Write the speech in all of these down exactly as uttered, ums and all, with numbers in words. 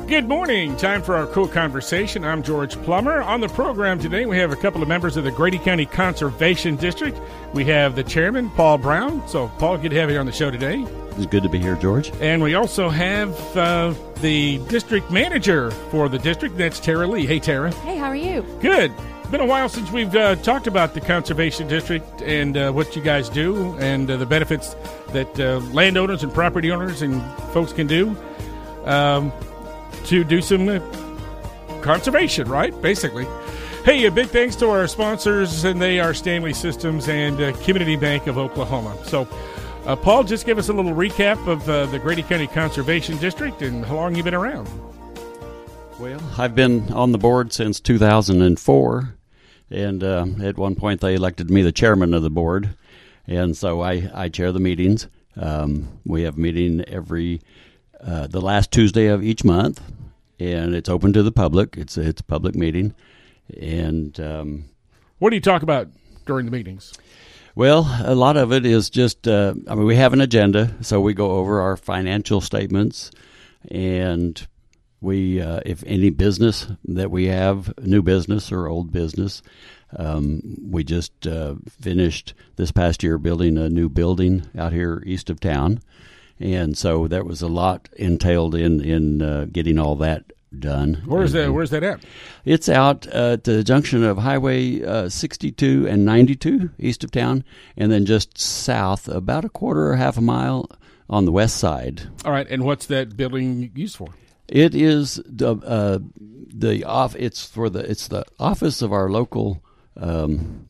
Good morning. Time for our cool conversation. I'm George Plummer. On the program today, we have a couple of members of the Grady County Conservation District. We have the chairman, Paul Brown. So, Paul, good to have you on the show today. It's good to be here, George. And we also have uh, the district manager for the district. That's Tara Lee. Hey, Tara. Hey, how are you? Good. Been a while since we've uh, talked about the Conservation District and uh, what you guys do and uh, the benefits that uh, landowners and property owners and folks can do um, to do some uh, conservation, right? Basically. Hey, a big thanks to our sponsors, and they are Stanley Systems and uh, Community Bank of Oklahoma. So, uh, Paul, just give us a little recap of uh, the Grady County Conservation District and how long you've been around. Well, I've been on the board since two thousand four. And uh, at one point, they elected me the chairman of the board, and so I, I chair the meetings. Um, we have a meeting every uh, the last Tuesday of each month, and it's open to the public. It's a, it's a public meeting, and um, what do you talk about during the meetings? Well, a lot of it is just. Uh, I mean, we have an agenda, so we go over our financial statements and. We, uh, if any business that we have, new business or old business, um, we just uh, finished this past year building a new building out here east of town, and so there was a lot entailed in in uh, getting all that done. Where's and, that? Where's that at? It's out uh, at the junction of Highway uh, sixty-two and ninety-two east of town, and then just south, about a quarter or half a mile on the west side. All right, and what's that building used for? It is the uh, the off. It's for the it's the office of our local um,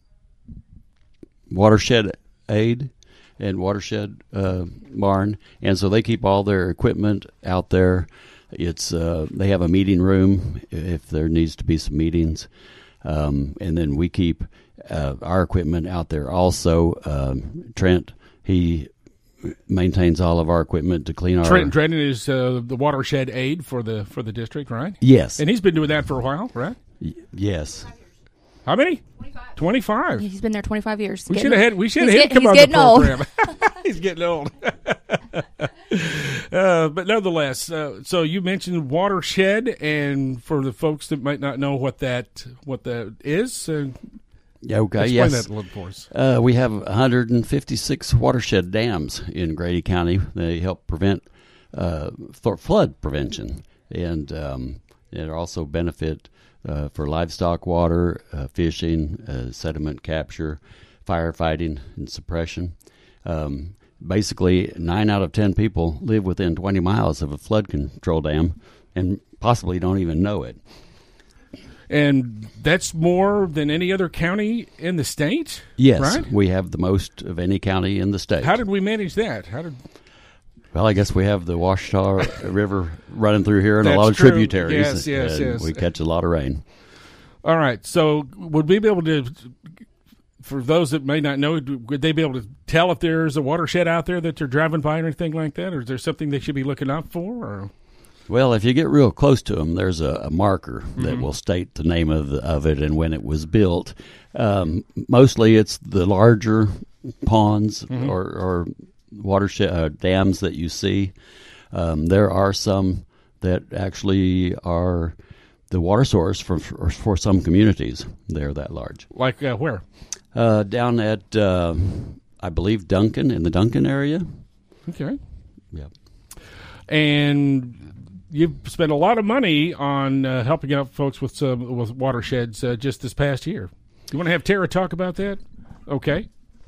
watershed aid and watershed uh, barn, and so they keep all their equipment out there. It's uh, they have a meeting room if there needs to be some meetings, um, and then we keep uh, our equipment out there also. Um, Trent he. maintains all of our equipment to clean our. Trent Dredden is uh, the watershed aide for the for the district, right? Yes, and he's been doing that for a while, right? Y- yes. How many? Twenty-five. Twenty-five. He's been there twenty-five years. We should have had. We should have had get, him come on getting the program. Old. He's getting old. uh, but nonetheless, uh, so you mentioned watershed, and for the folks that might not know what that what that is. Uh, Okay, Explain yes. that a little for us. Uh, we have one hundred fifty-six watershed dams in Grady County. They help prevent uh, for flood prevention, and um, they also benefit uh, for livestock water, uh, fishing, uh, sediment capture, firefighting, and suppression. Um, basically, nine out of ten people live within twenty miles of a flood control dam and possibly don't even know it. And that's more than any other county in the state? Yes, right? We have the most of any county in the state. How did we manage that? How did? Well, I guess we have the Ouachita River running through here and That's a lot of true. tributaries. Yes, yes, and yes. We catch a lot of rain. All right. So would we be able to, for those that may not know, would they be able to tell if there's a watershed out there that they're driving by or anything like that? Or is there something they should be looking out for? Or? Well, if you get real close to them, there's a, a marker Mm-hmm. that will state the name of, the, of it and when it was built. Um, mostly it's the larger ponds mm-hmm. or, or watershed uh, dams that you see. Um, there are some that actually are the water source for, for, for some communities. They're that large. Like uh, where? Uh, down at, uh, I believe, Duncan, in the Duncan area. Okay. Yeah. And you've spent a lot of money on uh, helping out folks with some with watersheds uh, just this past year. You want to have Tara talk about that? Okay.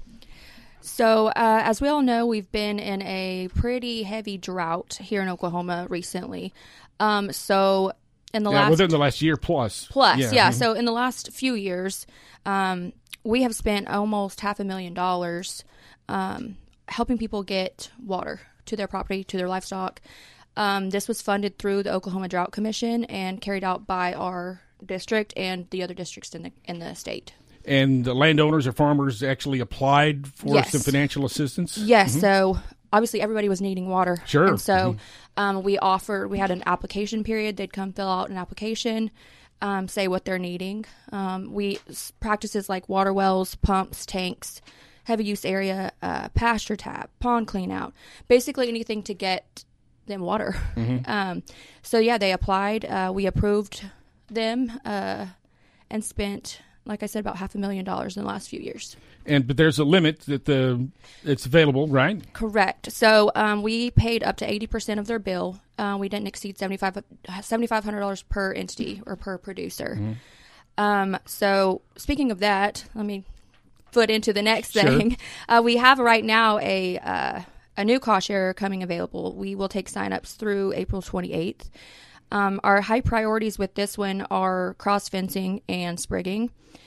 So, uh, as we all know, we've been in a pretty heavy drought here in Oklahoma recently. Um, so, in the yeah, last within the last year plus. plus, yeah. yeah Mm-hmm. So, in the last few years, um, we have spent almost half a million dollars um, helping people get water to their property, to their livestock. Um, this was funded through the Oklahoma Drought Commission and carried out by our district and the other districts in the in the state. And the landowners or farmers actually applied for Yes. some financial assistance? Yes. Mm-hmm. So obviously everybody was needing water. Sure. And so Mm-hmm. um, we offered, we had an application period. They'd come fill out an application, um, say what they're needing. Um, we practices like water wells, pumps, tanks, heavy use area, uh, pasture tap, pond clean out, basically anything to get than water. Mm-hmm. Um, so yeah, they applied. Uh, we approved them uh, and spent, like I said, about half a million dollars in the last few years. And but there's a limit that the it's available, right? Correct. So um, we paid up to eighty percent of their bill. Uh, we didn't exceed seventy-five hundred dollars per entity or per producer. Mm-hmm. Um, so speaking of that, let me foot into the next sure. thing. Uh, we have right now a uh, a new cost share coming available. We will take signups through April twenty-eighth. Um, our high priorities with this one are cross fencing and sprigging.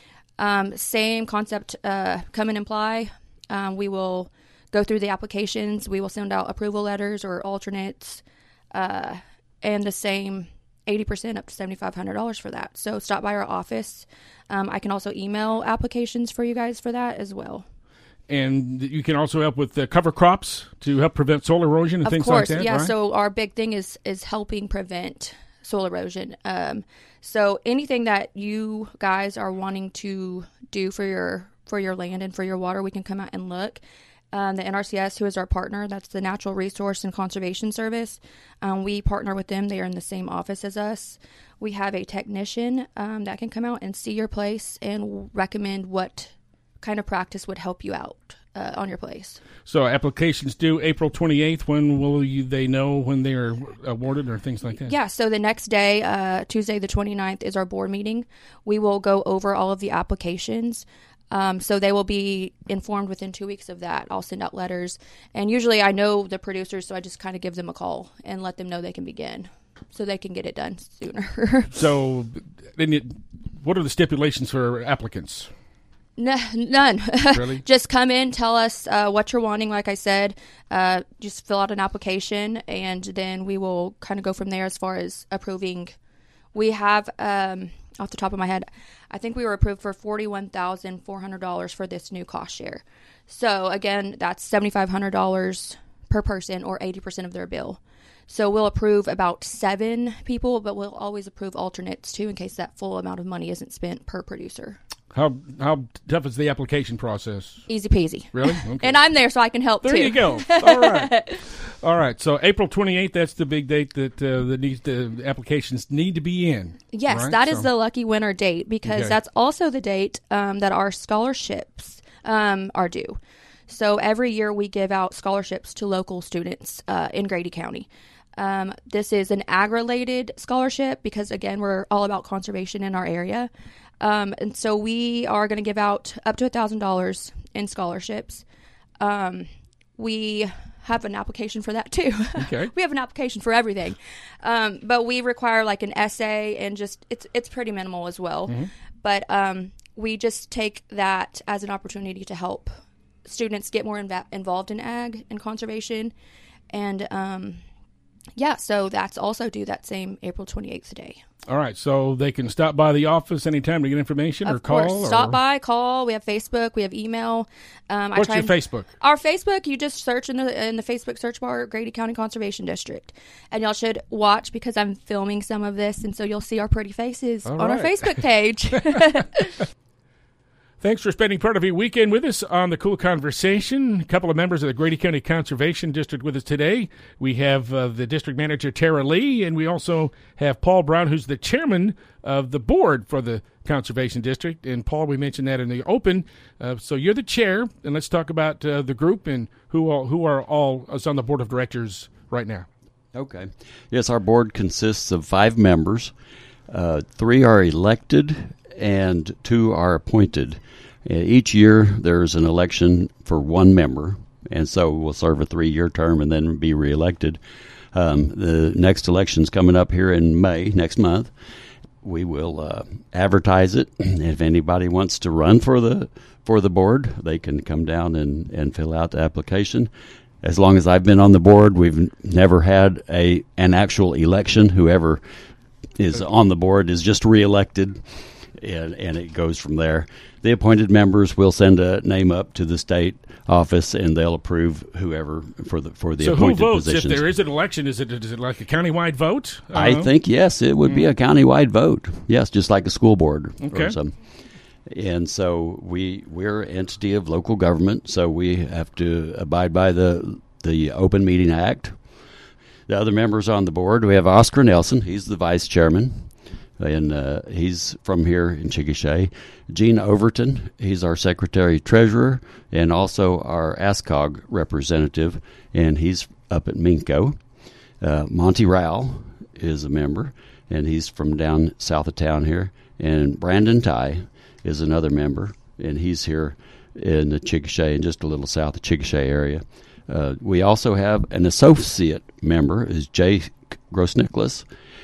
Um, same concept, uh, come and apply. Um, we will go through the applications. We will send out approval letters or alternates, uh, and the same eighty percent up to seventy-five hundred dollars for that. So stop by our office. Um, I can also email applications for you guys for that as well. And you can also help with uh, cover crops to help prevent soil erosion and of things course, like that, yeah. right? So our big thing is is helping prevent soil erosion. Um, so anything that you guys are wanting to do for your for your land and for your water, we can come out and look. Um, the N R C S, who is our partner, that's the Natural Resource and Conservation Service. Um, we partner with them. They are in the same office as us. We have a technician um, that can come out and see your place and recommend what kind of practice would help you out uh, on your place. So applications due April twenty-eighth. When will you, they know when they are awarded or things like that? Yeah, so the next day, uh, Tuesday the twenty-ninth, is our board meeting. We will go over all of the applications. Um, so they will be informed within two weeks of that. I'll send out letters. And usually I know the producers, so I just kind of give them a call and let them know they can begin so they can get it done sooner. So then you, what are the stipulations for applicants? No, none. Really? Just come in, tell us uh, what you're wanting. Like I said, uh, just fill out an application, and then we will kind of go from there as far as approving. We have, um, off the top of my head, I think we were approved for forty-one thousand four hundred dollars for this new cost share. So again, that's seventy-five hundred dollars per person or eighty percent of their bill. So we'll approve about seven people, but we'll always approve alternates too in case that full amount of money isn't spent per producer. How how tough is the application process? Easy peasy. Really? Okay. And I'm there so I can help there too. There you go. All right. All right. So April twenty-eighth, that's the big date that uh, the, needs, the applications need to be in. Yes, right? that so. is the lucky winner date because okay. that's also the date um, that our scholarships um, are due. So every year we give out scholarships to local students uh, in Grady County. Um, this is an ag-related scholarship because, again, we're all about conservation in our area. Um, and so we are going to give out up to one thousand dollars in scholarships. Um, we have an application for that, too. Okay. We have an application for everything. Um, but we require, like, an essay, and just it's it's pretty minimal as well. Mm-hmm. But um, we just take that as an opportunity to help students get more inv- involved in ag and conservation. And, um, yeah, so that's also due that same April twenty-eighth day. All right, so they can stop by the office anytime to get information of or call? Of course, stop or... by, call. We have Facebook, we have email. Um, What's I try your and, Facebook? Our Facebook, you just search in the in the Facebook search bar, Grady County Conservation District. And y'all should watch because I'm filming some of this, and so you'll see our pretty faces All on right. our Facebook page. Thanks for spending part of your weekend with us on the Cool Conversation. A couple of members of the Grady County Conservation District with us today. We have uh, the district manager, Tara Lee, and we also have Paul Brown, who's the chairman of the board for the Conservation District. And, Paul, we mentioned that in the open. Uh, so you're the chair, and let's talk about uh, the group and who all, who are all is on the board of directors right now. Okay. Yes, our board consists of five members. Uh, three are elected and two are appointed. Each year there's an election for one member, and so we'll serve a three-year term and then be reelected. Um, the next election's coming up here in May, next month. We will uh, advertise it. If anybody wants to run for the for the board, they can come down and, and fill out the application. As long as I've been on the board, we've never had a an actual election. Whoever is on the board is just reelected, and, and it goes from there. The appointed members will send a name up to the state office, and they'll approve whoever for the for the so appointed who votes positions. If there is an election? Is it is it like a countywide vote? Uh, I think yes, it would mm. be a countywide vote. Yes, just like a school board okay. or some. And so we we're an entity of local government, so we have to abide by the the Open Meeting Act. the other members on the board, we have Oscar Nelson. He's the vice chairman, and uh, he's from here in Chickasha. Gene Overton, he's our secretary treasurer, and also our ASCOG representative, and he's up at Minco. Uh, Monty Rowell is a member, and he's from down south of town here. And Brandon Ty is another member, and he's here in the Chickasha and just a little south of Chickasha area. Uh, we also have an associate member, is Jay Gross-Nicholas,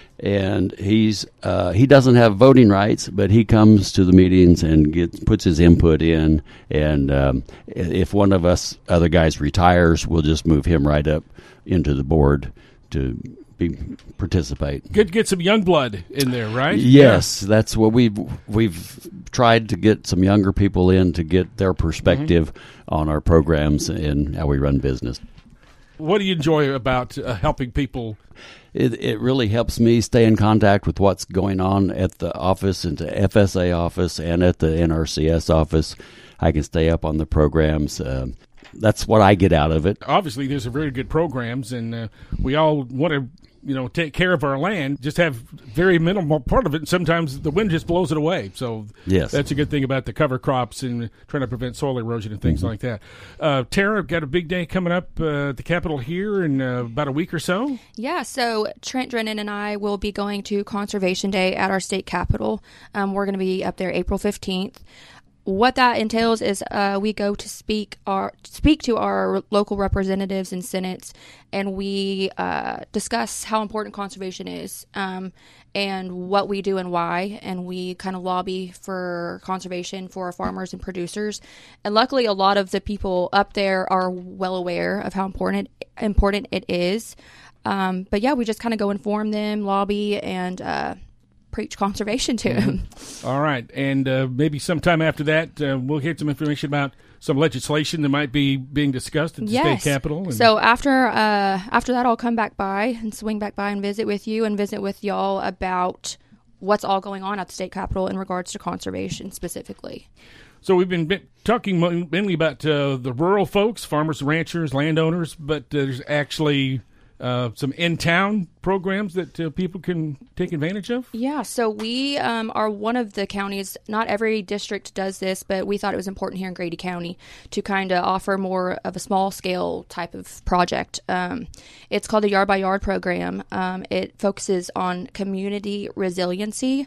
and he's uh, he doesn't have voting rights, but he comes to the meetings and gets puts his input in. And um, if one of us other guys retires, we'll just move him right up into the board to be participate. Good, get some young blood in there, right? Yes, yeah. That's what we've we've tried to get some younger people in to get their perspective mm-hmm. on our programs and how we run business. What do you enjoy about uh, helping people? It it really helps me stay in contact with what's going on at the office and the F S A office and at the N R C S office. I can stay up on the programs. Uh, that's what I get out of it. Obviously, there's a very good programs, and uh, we all want to, you know, take care of our land, just have very minimal part of it, and sometimes the wind just blows it away. So yes. That's a good thing about the cover crops and trying to prevent soil erosion and things mm-hmm. like that. Uh, Tara, got a big day coming up uh, at the Capitol here in uh, about a week or so. Yeah, so Trent Drennan and I will be going to Conservation Day at our state capitol. Um, we're going to be up there April fifteenth. What that entails is uh, we go to speak our speak to our local representatives and senates, and we uh, discuss how important conservation is um, and what we do and why, and we kind of lobby for conservation for our farmers and producers. And luckily, a lot of the people up there are well aware of how important important it is. Um, but yeah, we just kind of go inform them, lobby, and uh, preach conservation to them. Mm-hmm. All right. And uh, maybe sometime after that, uh, we'll get some information about some legislation that might be being discussed at the yes. state capitol. And so after uh, after that, I'll come back by and swing back by and visit with you and visit with y'all about what's all going on at the state capitol in regards to conservation specifically. So we've been talking mainly about uh, the rural folks, farmers, ranchers, landowners, but uh, there's actually Uh, some in-town programs that uh, people can take advantage of? Yeah, so we um, are one of the counties. Not every district does this, but we thought it was important here in Grady County to kind of offer more of a small-scale type of project. Um, it's called the Yard by Yard program. Um, it focuses on community resiliency.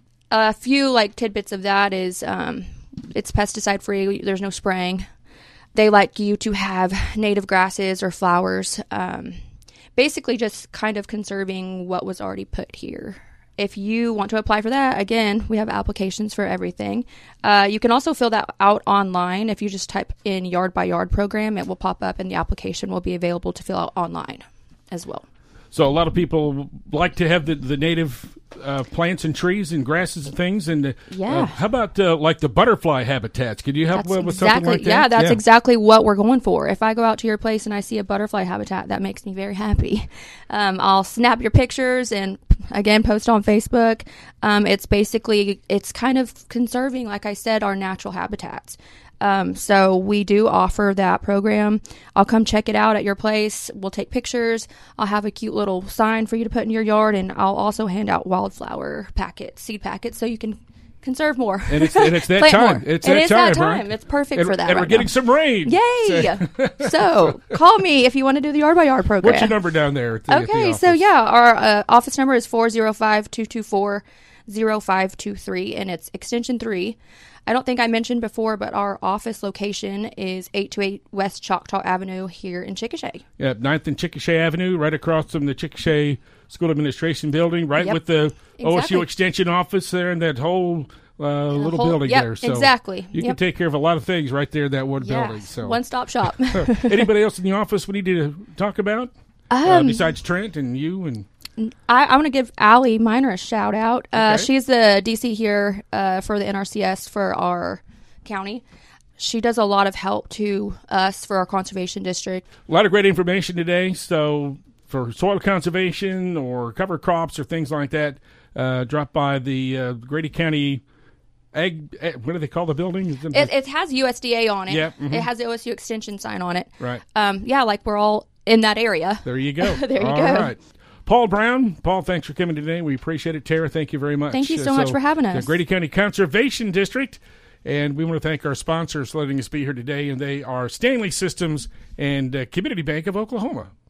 A few like tidbits of that is um, it's pesticide-free. There's no spraying. They like you to have native grasses or flowers. Um, Basically just kind of conserving what was already put here. If you want to apply for that, again, we have applications for everything. Uh, you can also fill that out online. If you just type in Yard by Yard program, it will pop up and the application will be available to fill out online as well. So a lot of people like to have the, the native uh, plants and trees and grasses and things. And uh, yeah. uh, how about uh, like the butterfly habitats? Could you help that's with exactly, something like that? Yeah, that's yeah. exactly what we're going for. If I go out to your place and I see a butterfly habitat, that makes me very happy. Um, I'll snap your pictures and, again, post on Facebook. Um, it's basically, it's kind of conserving, like I said, our natural habitats. Um, so we do offer that program. I'll come check it out at your place. We'll take pictures. I'll have a cute little sign for you to put in your yard, and I'll also hand out wildflower packets, seed packets, so you can conserve more. And it's, and it's that Plant time. More. It's it that is time, that time. right? It's perfect and, for that. And right we're getting now. some rain. Yay! So call me if you want to do the Yard by Yard program. What's your number down there? At the, okay, at the so yeah, our uh, office number is four zero five, two two four, zero five two three, and it's extension three. I don't think I mentioned before, but our office location is eight two eight West Choctaw Avenue here in Chickasha. Yeah, ninth and Chickasha Avenue, right across from the Chickasha School Administration Building, right yep. with the exactly. O S U Extension office there and that whole uh, little whole, building yep, there. So exactly. You yep. can take care of a lot of things right there in that one yes. building. So one-stop shop. Anybody else in the office we need to talk about um, uh, besides Trent and you and... I, I want to give Allie Miner a shout out. Uh, okay. She's the D C here uh, for the N R C S for our county. She does a lot of help to us for our conservation district. A lot of great information today. So for soil conservation or cover crops or things like that, uh, drop by the uh, Grady County Ag. What do they call the building? It, it has U S D A on it. Yeah, mm-hmm. It has the O S U extension sign on it. Right. Um, yeah, like we're all in that area. There you go. There you All go. right. Paul Brown. Paul, thanks for coming today. We appreciate it. Tara, thank you very much. Thank you so Uh, much for having us. The Grady County Conservation District. And we want to thank our sponsors for letting us be here today, and they are Stanley Systems and uh, Community Bank of Oklahoma.